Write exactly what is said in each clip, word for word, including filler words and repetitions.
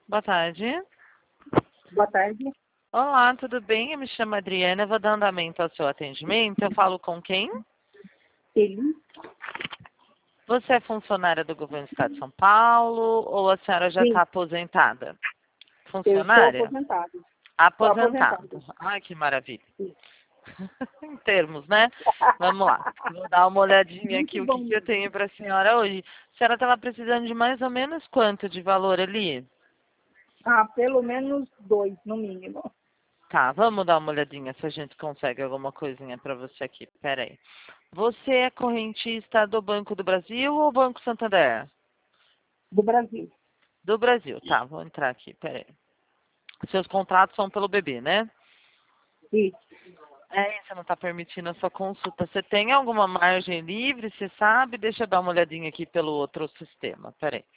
Boa tarde. Boa tarde. Olá, tudo bem? Eu me chamo Adriana, eu vou dar andamento ao seu atendimento. Eu falo com quem? Feliz? Você é funcionária do governo do Estado de São Paulo ou a senhora já Sim, está aposentada? eu estou Funcionária? aposentada. Estou Aposentado. aposentada. Ai, que maravilha. Sim. Em termos, né? Vamos lá. Vou dar uma olhadinha aqui Muito o bom que, que eu mesmo. tenho para a senhora hoje. A senhora estava precisando de mais ou menos quanto de valor ali? Ah, pelo menos dois, no mínimo. Tá, vamos dar uma olhadinha se a gente consegue alguma coisinha para você aqui. Pera aí. Você é correntista do Banco do Brasil ou Banco Santander? Do Brasil. Do Brasil, tá. Vou entrar aqui, pera aí. Seus contratos são pelo bebê, né? Isso. É, você não está permitindo a sua consulta. Você tem alguma margem livre, você sabe? Deixa eu dar uma olhadinha aqui pelo outro sistema. Pera aí.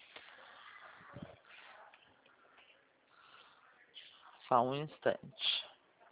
Só um instante.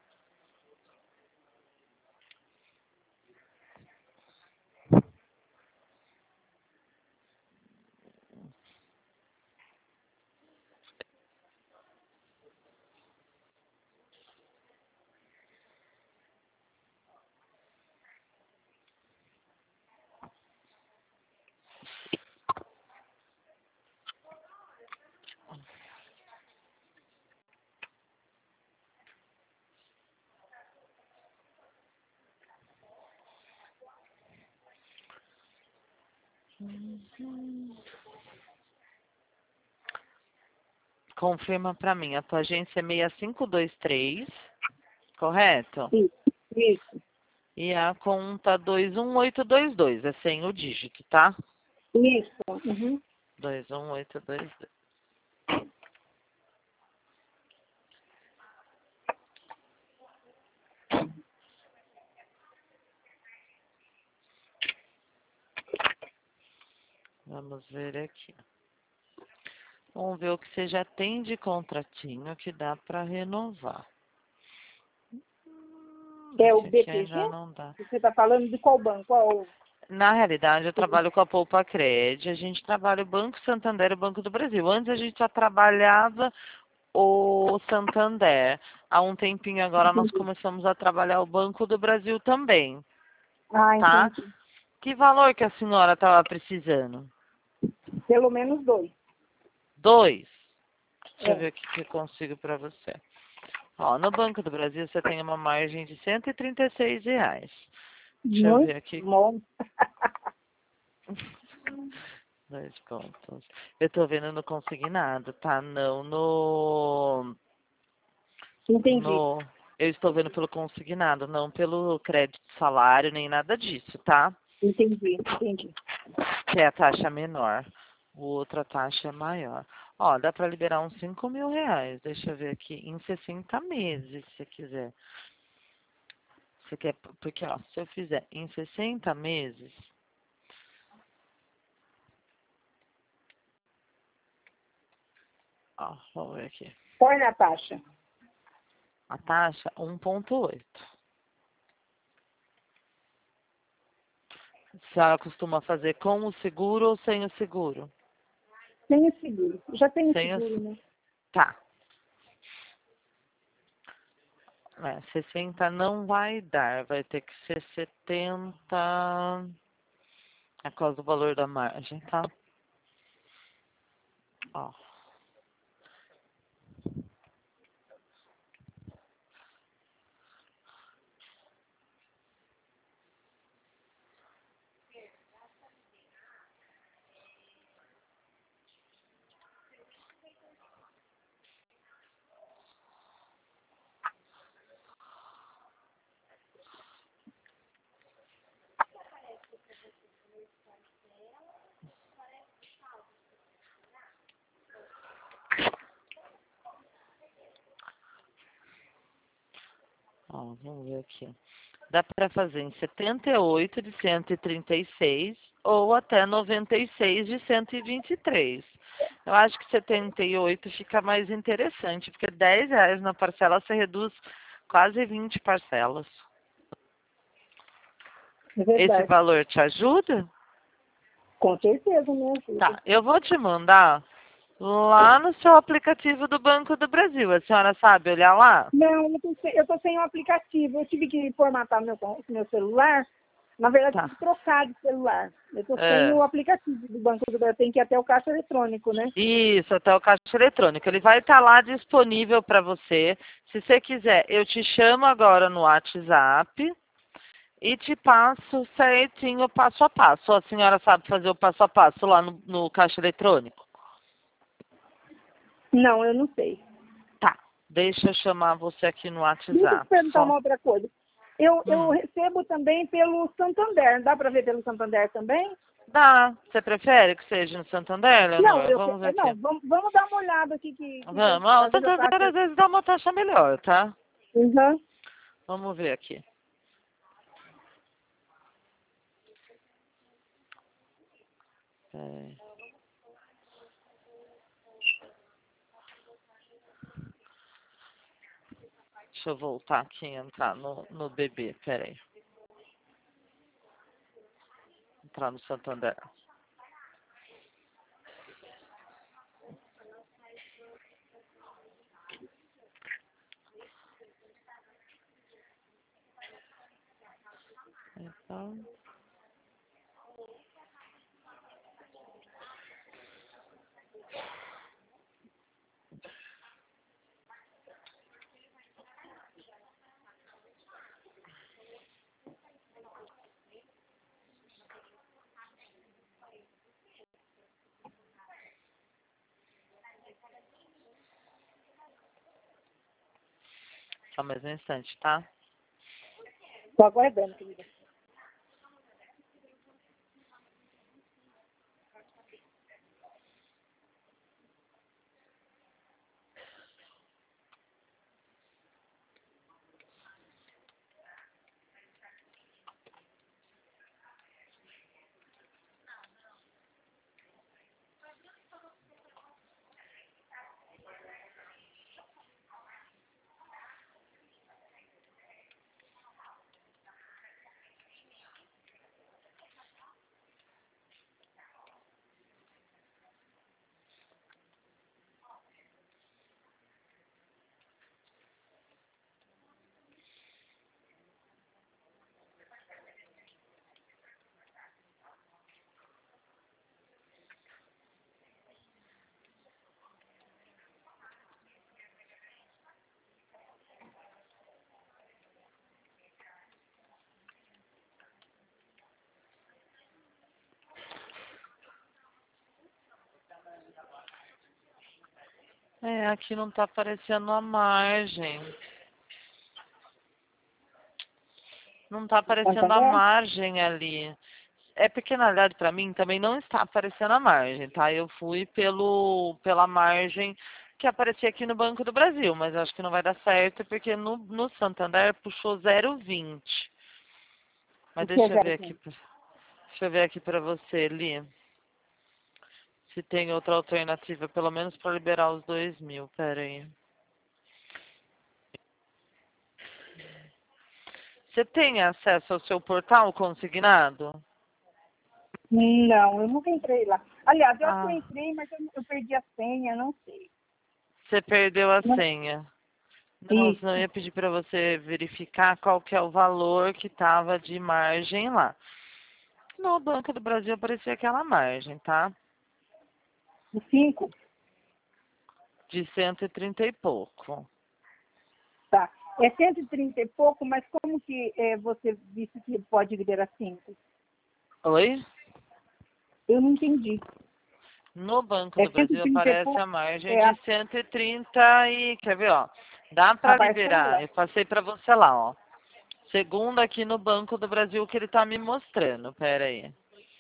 Confirma para mim. A tua agência é seis cinco dois três, correto? Isso. Isso. E a conta dois um oito dois dois. É sem o dígito, tá? Isso. Uhum. dois um oito dois dois. Vamos ver aqui. Vamos ver o que você já tem de contratinho que dá para renovar. Hum, É o esse aqui B T G? ainda não dá. Você está falando de qual banco? Qual? Na realidade, eu trabalho com a Poupa Cred, a gente trabalha o Banco Santander e o Banco do Brasil. Antes a gente só trabalhava o Santander. Há um tempinho agora nós Entendi. começamos a trabalhar o Banco do Brasil também, Ah, tá? entendi. Que valor que a senhora estava precisando? Pelo menos dois. Dois. Deixa eu É. ver o que que eu consigo para você. Ó, no Banco do Brasil você tem uma margem de cento e trinta e seis reais. Deixa eu Muito ver aqui. bom. Dois pontos. Eu tô vendo no consignado, tá? Não no. Entendi. No. Eu estou vendo pelo consignado, não pelo crédito salário, nem nada disso, tá? Entendi. Entendi. Que é a taxa menor. O outra taxa é maior. Ó, dá para liberar uns cinco mil reais. Deixa eu ver aqui. Em sessenta meses, se você quiser. Você quer. Porque, ó, se eu fizer em sessenta meses. Ó, vamos ver aqui. Põe na taxa. A taxa um ponto oito. A senhora costuma fazer com o seguro ou sem o seguro? Tem o seguro. Já tem o Sem o... seguro, né? Tá. É, sessenta não vai dar. Vai ter que ser setenta. É por causa do valor da margem, tá? Ó. Ó, vamos ver aqui. Dá para fazer em setenta e oito de cento e trinta e seis ou até noventa e seis de cento e vinte e três. Eu acho que setenta e oito fica mais interessante, porque dez reais na parcela você reduz quase vinte parcelas. É Esse verdade. valor te ajuda? Com certeza me ajuda. Tá, eu vou te mandar Lá no seu aplicativo do Banco do Brasil. A senhora sabe olhar lá? Não, eu tô sem, eu tô sem o aplicativo. Eu tive que formatar meu, com- meu celular. Na verdade, tive Tá. que trocar de celular. Eu tô sem É. o aplicativo do Banco do Brasil. Tem que ir até o caixa eletrônico, né? Isso, até o caixa eletrônico. Ele vai estar lá disponível para você. Se você quiser, eu te chamo agora no WhatsApp e te passo certinho o passo a passo. A senhora sabe fazer o passo a passo lá no, no caixa eletrônico? Não, eu não sei. Tá. Deixa eu chamar você aqui no Deixa eu te WhatsApp. perguntar Só. uma outra coisa. Eu, eu Hum. recebo também pelo Santander. Dá para ver pelo Santander também? Dá. Você prefere que seja no Santander, Não, Leonor? eu, Vamos ver não aqui. vamos, vamos dar uma olhada aqui que, que, que eu, Vamos. Ah, o às vezes eu Santander faço. às vezes dá uma taxa melhor, tá? Uhum. Vamos ver aqui. Peraí. Deixa eu voltar aqui e entrar no, no B B. Peraí. Entrar no Santander. Então, só mais um instante, tá? Tô aguardando, querida. É, aqui não tá aparecendo a margem. Não tá aparecendo a Santander? margem ali. É porque, na verdade, para mim também não está aparecendo a margem, tá? Eu fui pelo, pela margem que aparecia aqui no Banco do Brasil, mas acho que não vai dar certo porque no, no Santander puxou zero vírgula vinte. Mas O que é deixa eu ver zero aqui, vinte? pra- deixa eu ver aqui para você, Li, se tem outra alternativa, pelo menos para liberar os dois mil. Pera aí. Você tem acesso ao seu portal consignado? Não, eu nunca entrei lá. Aliás, eu acho que eu Ah, entrei, mas eu, eu perdi a senha, não sei. você perdeu a Não- senha. Não, senão eu Isso. ia pedir para você verificar qual que é o valor que estava de margem lá. No Banco do Brasil aparecia aquela margem, tá? O cinco? De cento e trinta e pouco. Tá. É cento e trinta e pouco, mas como que é, você disse que pode liberar cinco? Oi? Eu não entendi. No Banco É do cento e Brasil trinta e aparece a pouco? margem É a, de cento e trinta e... Quer ver, ó? Dá a para liberar. parcela? Eu passei para você lá, ó. Segundo aqui no Banco do Brasil que ele tá me mostrando. Pera aí.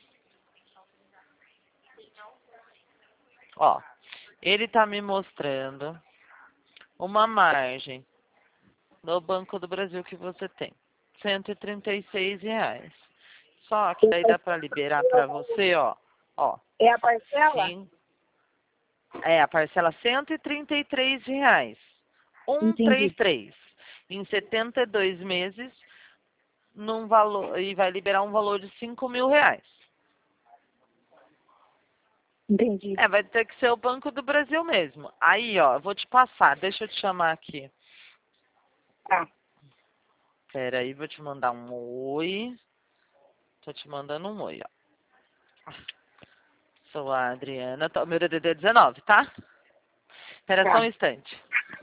Ó, ele tá me mostrando uma margem no Banco do Brasil que você tem. cento e trinta e seis reais. Só que daí dá para liberar para você, ó. Ó, É a parcela? sim. É, a parcela cento e trinta e três reais. Entendi. cento e trinta e três. Em setenta e dois meses, num valor, e vai liberar um valor de cinco mil reais. Entendi. É, vai ter que ser o Banco do Brasil mesmo. Aí, ó, eu vou te passar. Deixa eu te chamar aqui. Tá. Pera aí, vou te mandar um oi. Tô te mandando um oi, ó. Sou a Adriana. Tô, meu D D D é dezenove, tá? Espera só um Tá. instante.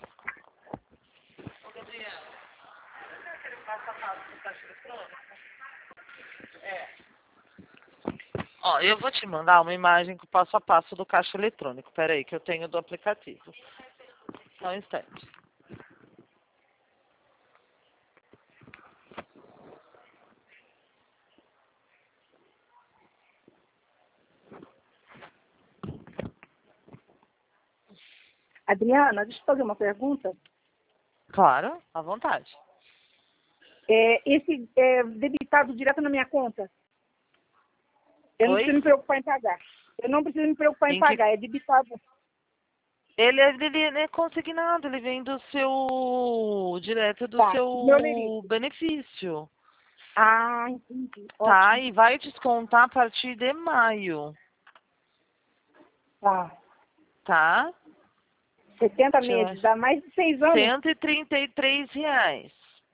Ó, eu vou te mandar uma imagem com o passo a passo do caixa eletrônico. Espera aí, que eu tenho do aplicativo. Só um instante. Adriana, deixa eu fazer uma pergunta. Claro, à vontade. É, esse é debitado direto na minha conta? Eu não Oi? preciso me preocupar em pagar. Eu não preciso me preocupar em Em que... pagar, é debitado. Ele, é- ele não é consignado, ele vem do seu... direto do Tá, meu seu lerite. benefício. Ah, entendi. Tá? Ótimo. E vai descontar a partir de maio. Tá. Tá? setenta Deixa eu meses, ver. dá mais de seis anos. cento e trinta e três reais.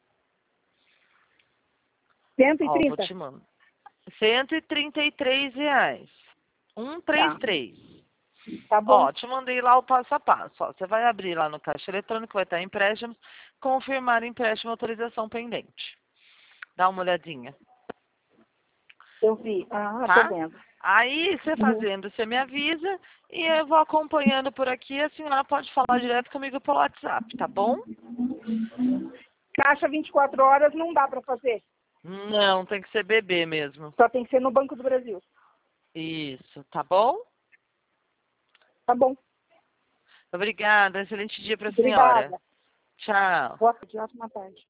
cento e Ó, vou trinta. te mandar. cento e trinta e três reais. Tá. cento e trinta e três. Tá bom. Ó, te mandei lá o passo a passo. Ó, você vai abrir lá no caixa eletrônico, vai estar empréstimos, confirmar empréstimo autorização pendente. Dá uma olhadinha, Eu vi. Ah, tô tá? vendo. Aí, você Uhum. fazendo, você me avisa e eu vou acompanhando por aqui. A senhora pode falar direto comigo pelo WhatsApp, tá bom? Caixa vinte e quatro horas não dá para fazer. Não, tem que ser bebê mesmo. Só tem que ser no Banco do Brasil. Isso, tá bom? Tá bom. Obrigada, excelente dia para a senhora. Obrigada. Tchau. Boa tarde, ótima tarde.